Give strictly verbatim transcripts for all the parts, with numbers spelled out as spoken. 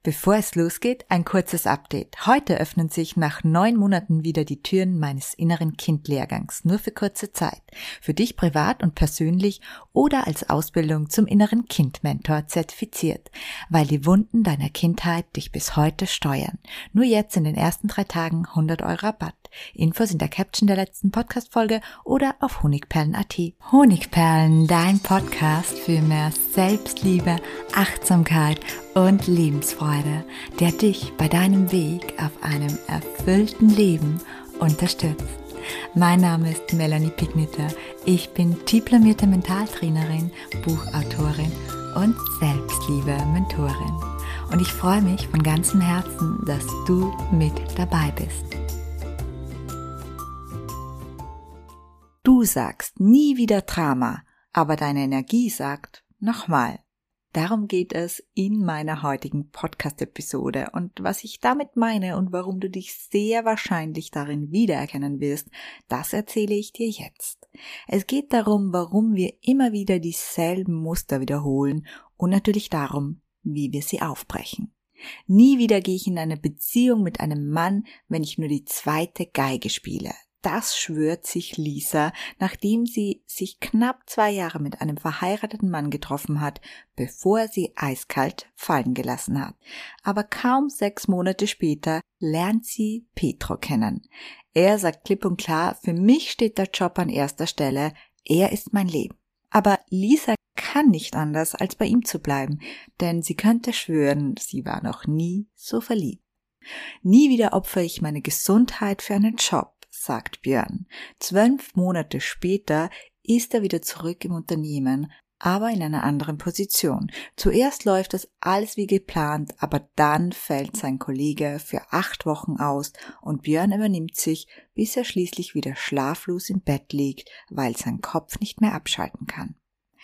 Bevor es losgeht, ein kurzes Update. Heute öffnen sich nach neun Monaten wieder die Türen meines inneren Kind-Lehrgangs, nur für kurze Zeit. Für dich privat und persönlich oder als Ausbildung zum inneren Kind-Mentor zertifiziert, weil die Wunden deiner Kindheit dich bis heute steuern. Nur jetzt in den ersten drei Tagen hundert Euro Rabatt. Infos in der Caption der letzten Podcast-Folge oder auf honigperlen punkt at. Honigperlen, dein Podcast für mehr Selbstliebe, Achtsamkeit und Lebensfreude, der dich bei deinem Weg auf einem erfüllten Leben unterstützt. Mein Name ist Melanie Pigniter. Ich bin diplomierte Mentaltrainerin, Buchautorin und Selbstliebe-Mentorin. Und ich freue mich von ganzem Herzen, dass du mit dabei bist. Du sagst nie wieder Drama, aber deine Energie sagt nochmal. Darum geht es in meiner heutigen Podcast-Episode und was ich damit meine und warum du dich sehr wahrscheinlich darin wiedererkennen wirst, das erzähle ich dir jetzt. Es geht darum, warum wir immer wieder dieselben Muster wiederholen und natürlich darum, wie wir sie aufbrechen. Nie wieder gehe ich in eine Beziehung mit einem Mann, wenn ich nur die zweite Geige spiele. Das schwört sich Lisa, nachdem sie sich knapp zwei Jahre mit einem verheirateten Mann getroffen hat, bevor er sie eiskalt fallen gelassen hat. Aber kaum sechs Monate später lernt sie Petro kennen. Er sagt klipp und klar, für mich steht der Job an erster Stelle, er ist mein Leben. Aber Lisa kann nicht anders, als bei ihm zu bleiben, denn sie könnte schwören, sie war noch nie so verliebt. Nie wieder opfere ich meine Gesundheit für einen Job, sagt Björn. Zwölf Monate später ist er wieder zurück im Unternehmen, aber in einer anderen Position. Zuerst läuft das alles wie geplant, aber dann fällt sein Kollege für acht Wochen aus und Björn übernimmt sich, bis er schließlich wieder schlaflos im Bett liegt, weil sein Kopf nicht mehr abschalten kann.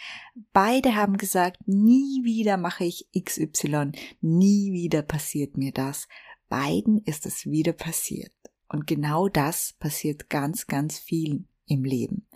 Beide haben gesagt, nie wieder mache ich X Y, nie wieder passiert mir das. Beiden ist es wieder passiert. Und genau das passiert ganz, ganz vielen im Leben.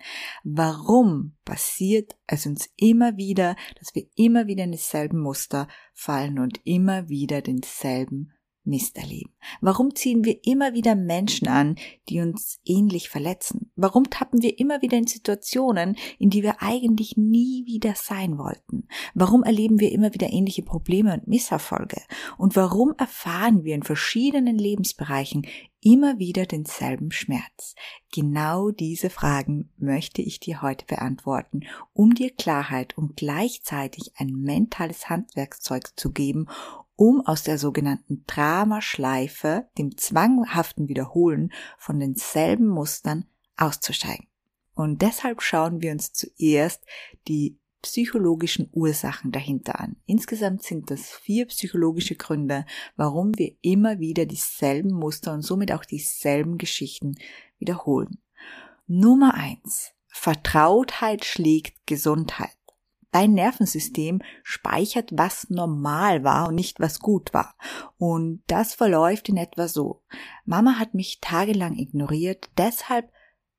Warum passiert es uns immer wieder, dass wir immer wieder in dieselben Muster fallen und immer wieder denselben Mist erleben? Warum ziehen wir immer wieder Menschen an, die uns ähnlich verletzen? Warum tappen wir immer wieder in Situationen, in die wir eigentlich nie wieder sein wollten? Warum erleben wir immer wieder ähnliche Probleme und Misserfolge? Und warum erfahren wir in verschiedenen Lebensbereichen immer wieder denselben Schmerz? Genau diese Fragen möchte ich dir heute beantworten, um dir Klarheit und gleichzeitig ein mentales Handwerkszeug zu geben, um aus der sogenannten Dramaschleife, dem zwanghaften Wiederholen von denselben Mustern auszusteigen. Und deshalb schauen wir uns zuerst die psychologischen Ursachen dahinter an. Insgesamt sind das vier psychologische Gründe, warum wir immer wieder dieselben Muster und somit auch dieselben Geschichten wiederholen. Nummer eins. Vertrautheit schlägt Gesundheit. Dein Nervensystem speichert, was normal war und nicht, was gut war. Und das verläuft in etwa so. Mama hat mich tagelang ignoriert, deshalb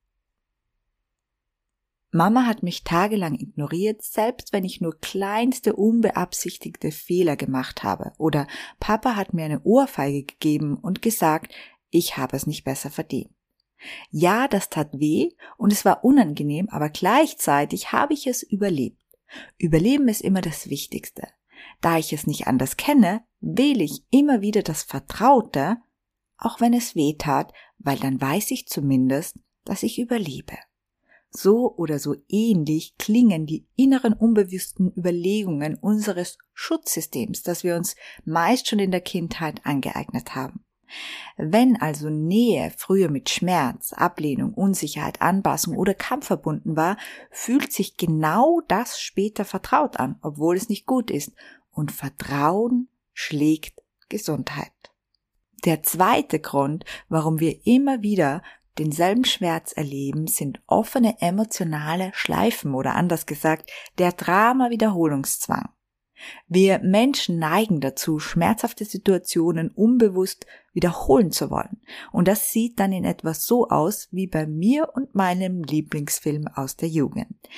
Mama hat mich tagelang ignoriert, selbst wenn ich nur kleinste unbeabsichtigte Fehler gemacht habe. Oder Papa hat mir eine Ohrfeige gegeben und gesagt, ich habe es nicht besser verdient. Ja, das tat weh und es war unangenehm, aber gleichzeitig habe ich es überlebt. Überleben ist immer das Wichtigste. Da ich es nicht anders kenne, wähle ich immer wieder das Vertraute, auch wenn es weh tat, weil dann weiß ich zumindest, dass ich überlebe. So oder so ähnlich klingen die inneren unbewussten Überlegungen unseres Schutzsystems, das wir uns meist schon in der Kindheit angeeignet haben. Wenn also Nähe früher mit Schmerz, Ablehnung, Unsicherheit, Anpassung oder Kampf verbunden war, fühlt sich genau das später vertraut an, obwohl es nicht gut ist. Und Vertrauen schlägt Gesundheit. Der zweite Grund, warum wir immer wieder denselben Schmerz erleben, sind offene emotionale Schleifen oder anders gesagt, der Drama-Wiederholungszwang. Wir Menschen neigen dazu, schmerzhafte Situationen unbewusst wiederholen zu wollen. Und das sieht dann in etwa so aus wie bei mir und meinem Lieblingsfilm aus der Jugend.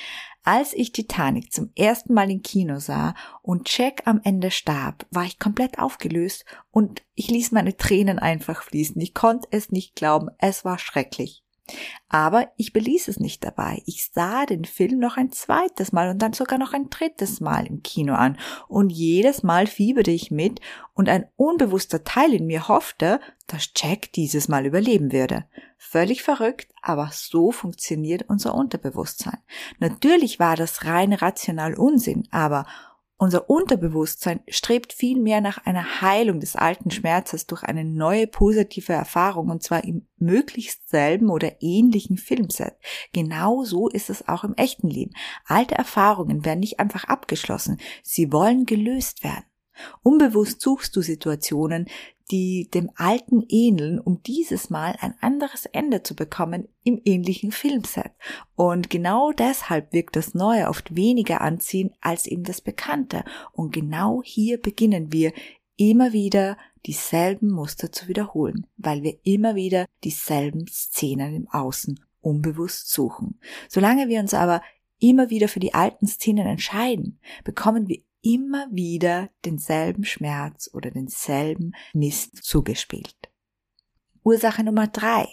Als ich Titanic zum ersten Mal im Kino sah und Jack am Ende starb, war ich komplett aufgelöst und ich ließ meine Tränen einfach fließen. Ich konnte es nicht glauben, es war schrecklich. Aber ich beließ es nicht dabei. Ich sah den Film noch ein zweites Mal und dann sogar noch ein drittes Mal im Kino an. Und jedes Mal fieberte ich mit und ein unbewusster Teil in mir hoffte, dass Jack dieses Mal überleben würde. Völlig verrückt, aber so funktioniert unser Unterbewusstsein. Natürlich war das rein rational Unsinn, aber unser Unterbewusstsein strebt viel mehr nach einer Heilung des alten Schmerzes durch eine neue positive Erfahrung und zwar im möglichst selben oder ähnlichen Filmset. Genau so ist es auch im echten Leben. Alte Erfahrungen werden nicht einfach abgeschlossen, sie wollen gelöst werden. Unbewusst suchst du Situationen, die dem Alten ähneln, um dieses Mal ein anderes Ende zu bekommen im ähnlichen Filmset. Und genau deshalb wirkt das Neue oft weniger anziehend als eben das Bekannte. Und genau hier beginnen wir immer wieder dieselben Muster zu wiederholen, weil wir immer wieder dieselben Szenen im Außen unbewusst suchen. Solange wir uns aber immer wieder für die alten Szenen entscheiden, bekommen wir immer wieder denselben Schmerz oder denselben Mist zugespielt. Ursache Nummer drei.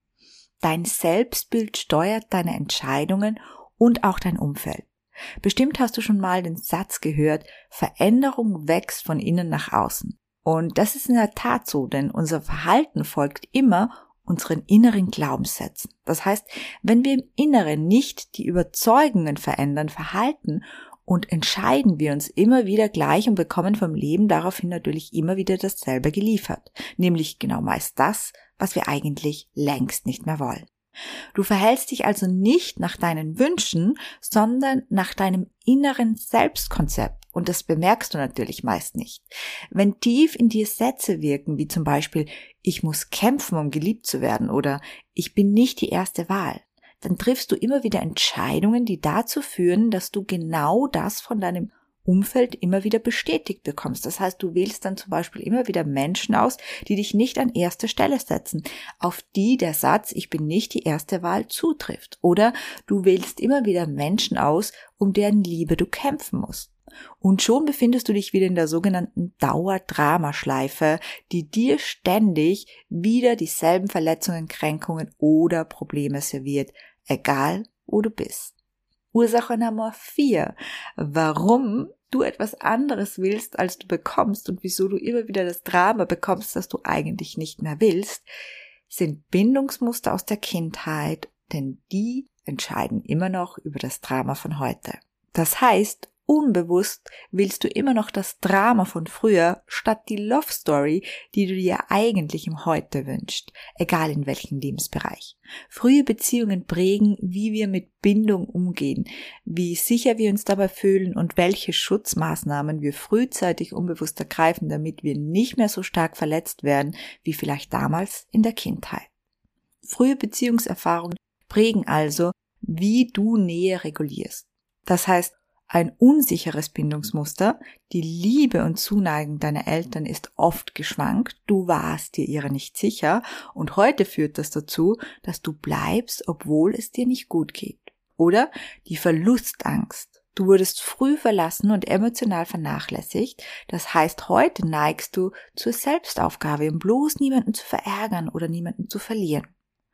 Dein Selbstbild steuert deine Entscheidungen und auch dein Umfeld. Bestimmt hast du schon mal den Satz gehört, Veränderung wächst von innen nach außen. Und das ist in der Tat so, denn unser Verhalten folgt immer unseren inneren Glaubenssätzen. Das heißt, wenn wir im Inneren nicht die Überzeugungen verändern, verhalten und entscheiden wir uns immer wieder gleich und bekommen vom Leben daraufhin natürlich immer wieder dasselbe geliefert. Nämlich genau meist das, was wir eigentlich längst nicht mehr wollen. Du verhältst dich also nicht nach deinen Wünschen, sondern nach deinem inneren Selbstkonzept. Und das bemerkst du natürlich meist nicht. Wenn tief in dir Sätze wirken, wie zum Beispiel, ich muss kämpfen, um geliebt zu werden oder ich bin nicht die erste Wahl, dann triffst du immer wieder Entscheidungen, die dazu führen, dass du genau das von deinem Umfeld immer wieder bestätigt bekommst. Das heißt, du wählst dann zum Beispiel immer wieder Menschen aus, die dich nicht an erste Stelle setzen, auf die der Satz, ich bin nicht die erste Wahl, zutrifft. Oder du wählst immer wieder Menschen aus, um deren Liebe du kämpfen musst. Und schon befindest du dich wieder in der sogenannten Dauerdramaschleife, die dir ständig wieder dieselben Verletzungen, Kränkungen oder Probleme serviert, egal wo du bist. Ursache Nummer vier, warum du etwas anderes willst, als du bekommst und wieso du immer wieder das Drama bekommst, das du eigentlich nicht mehr willst, sind Bindungsmuster aus der Kindheit, denn die entscheiden immer noch über das Drama von heute. Das heißt, unbewusst willst du immer noch das Drama von früher statt die Love Story, die du dir eigentlich im Heute wünschst, egal in welchem Lebensbereich. Frühe Beziehungen prägen, wie wir mit Bindung umgehen, wie sicher wir uns dabei fühlen und welche Schutzmaßnahmen wir frühzeitig unbewusst ergreifen, damit wir nicht mehr so stark verletzt werden, wie vielleicht damals in der Kindheit. Frühe Beziehungserfahrungen prägen also, wie du Nähe regulierst. Das heißt, ein unsicheres Bindungsmuster, die Liebe und Zuneigung deiner Eltern ist oft geschwankt, du warst dir ihrer nicht sicher und heute führt das dazu, dass du bleibst, obwohl es dir nicht gut geht. Oder die Verlustangst. Du wurdest früh verlassen und emotional vernachlässigt, das heißt, heute neigst du zur Selbstaufgabe, um bloß niemanden zu verärgern oder niemanden zu verlieren.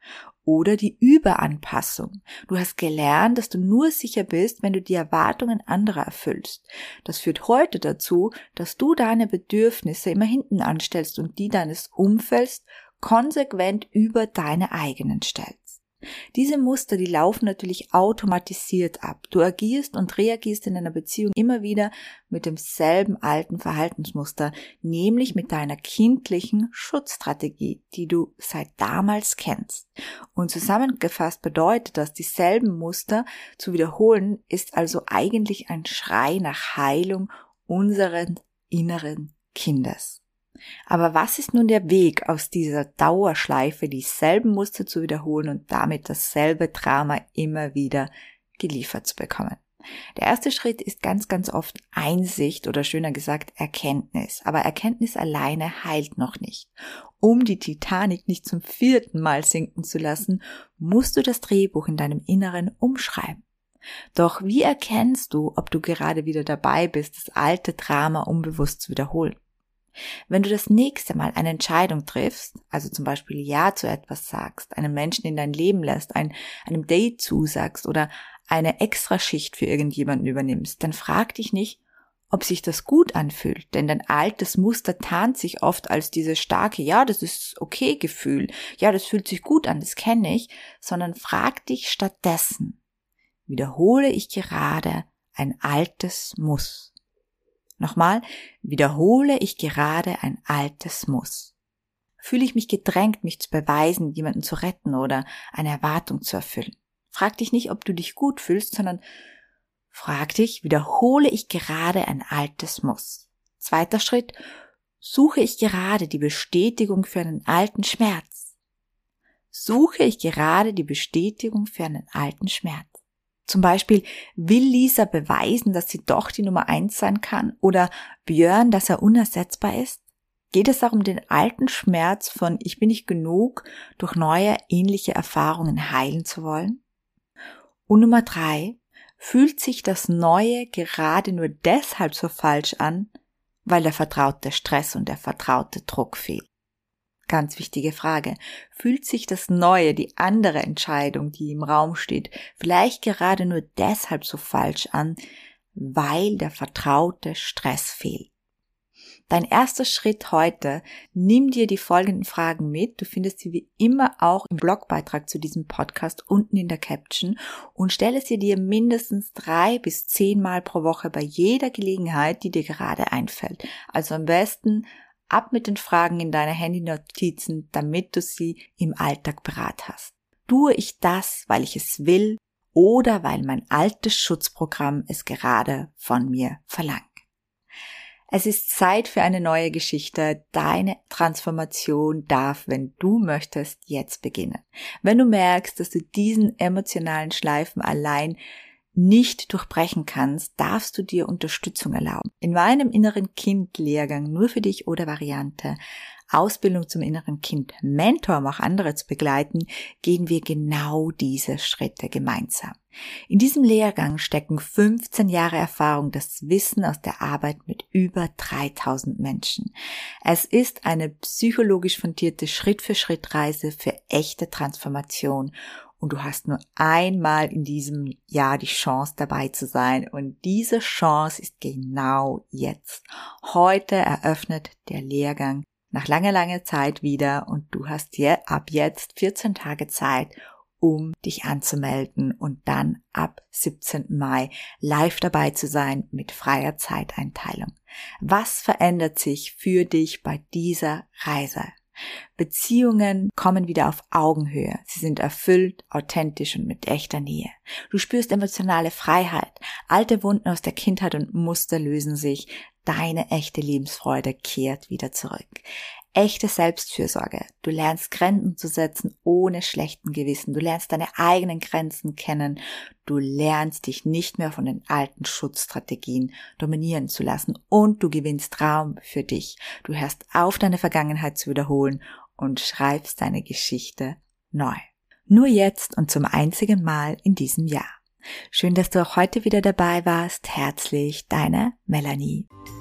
Oder die Überanpassung. Du hast gelernt, dass du nur sicher bist, wenn du die Erwartungen anderer erfüllst. Das führt heute dazu, dass du deine Bedürfnisse immer hinten anstellst und die deines Umfelds konsequent über deine eigenen stellst. Diese Muster, die laufen natürlich automatisiert ab. Du agierst und reagierst in einer Beziehung immer wieder mit demselben alten Verhaltensmuster, nämlich mit deiner kindlichen Schutzstrategie, die du seit damals kennst. Und zusammengefasst bedeutet das, dieselben Muster zu wiederholen, ist also eigentlich ein Schrei nach Heilung unseren inneren Kindes. Aber was ist nun der Weg aus dieser Dauerschleife, dieselben Muster zu wiederholen und damit dasselbe Drama immer wieder geliefert zu bekommen? Der erste Schritt ist ganz, ganz oft Einsicht oder schöner gesagt Erkenntnis. Aber Erkenntnis alleine heilt noch nicht. Um die Titanic nicht zum vierten Mal sinken zu lassen, musst du das Drehbuch in deinem Inneren umschreiben. Doch wie erkennst du, ob du gerade wieder dabei bist, das alte Drama unbewusst zu wiederholen? Wenn du das nächste Mal eine Entscheidung triffst, also zum Beispiel Ja zu etwas sagst, einen Menschen in dein Leben lässt, ein, einem Date zusagst oder eine Extraschicht für irgendjemanden übernimmst, dann frag dich nicht, ob sich das gut anfühlt, denn dein altes Muster tarnt sich oft als dieses starke, ja, das ist okay Gefühl, ja, das fühlt sich gut an, das kenne ich, sondern frag dich stattdessen, wiederhole ich gerade ein altes Muss? Nochmal, wiederhole ich gerade ein altes Muss? Fühle ich mich gedrängt, mich zu beweisen, jemanden zu retten oder eine Erwartung zu erfüllen? Frag dich nicht, ob du dich gut fühlst, sondern frag dich, wiederhole ich gerade ein altes Muss? Zweiter Schritt, suche ich gerade die Bestätigung für einen alten Schmerz? Suche ich gerade die Bestätigung für einen alten Schmerz? Zum Beispiel, will Lisa beweisen, dass sie doch die Nummer eins sein kann? Oder Björn, dass er unersetzbar ist? Geht es darum, den alten Schmerz von ich bin nicht genug durch neue, ähnliche Erfahrungen heilen zu wollen? Und Nummer drei, fühlt sich das Neue gerade nur deshalb so falsch an, weil der vertraute Stress und der vertraute Druck fehlt? Ganz wichtige Frage. Fühlt sich das Neue, die andere Entscheidung, die im Raum steht, vielleicht gerade nur deshalb so falsch an, weil der vertraute Stress fehlt? Dein erster Schritt heute, nimm dir die folgenden Fragen mit. Du findest sie wie immer auch im Blogbeitrag zu diesem Podcast unten in der Caption und stelle sie dir mindestens drei bis zehnmal pro Woche bei jeder Gelegenheit, die dir gerade einfällt. Also am besten ab mit den Fragen in deine Handynotizen, damit du sie im Alltag parat hast. Tue ich das, weil ich es will oder weil mein altes Schutzprogramm es gerade von mir verlangt? Es ist Zeit für eine neue Geschichte. Deine Transformation darf, wenn du möchtest, jetzt beginnen. Wenn du merkst, dass du diesen emotionalen Schleifen allein nicht durchbrechen kannst, darfst du dir Unterstützung erlauben. In meinem inneren Kind-Lehrgang nur für dich oder Variante Ausbildung zum inneren Kind Mentor, um auch andere zu begleiten, gehen wir genau diese Schritte gemeinsam. In diesem Lehrgang stecken fünfzehn Jahre Erfahrung, das Wissen aus der Arbeit mit über dreitausend Menschen. Es ist eine psychologisch fundierte Schritt-für-Schritt-Reise für echte Transformation. Und du hast nur einmal in diesem Jahr die Chance dabei zu sein. Und diese Chance ist genau jetzt. Heute eröffnet der Lehrgang nach langer, langer Zeit wieder. Und du hast je, ab jetzt vierzehn Tage Zeit, um dich anzumelden und dann ab siebzehnten Mai live dabei zu sein mit freier Zeiteinteilung. Was verändert sich für dich bei dieser Reise? Beziehungen kommen wieder auf Augenhöhe. Sie sind erfüllt, authentisch und mit echter Nähe. Du spürst emotionale Freiheit. Alte Wunden aus der Kindheit und Muster lösen sich. Deine echte Lebensfreude kehrt wieder zurück. Echte Selbstfürsorge. Du lernst Grenzen zu setzen ohne schlechten Gewissen. Du lernst deine eigenen Grenzen kennen. Du lernst dich nicht mehr von den alten Schutzstrategien dominieren zu lassen und du gewinnst Raum für dich. Du hörst auf, deine Vergangenheit zu wiederholen und schreibst deine Geschichte neu. Nur jetzt und zum einzigen Mal in diesem Jahr. Schön, dass du auch heute wieder dabei warst. Herzlich, deine Melanie.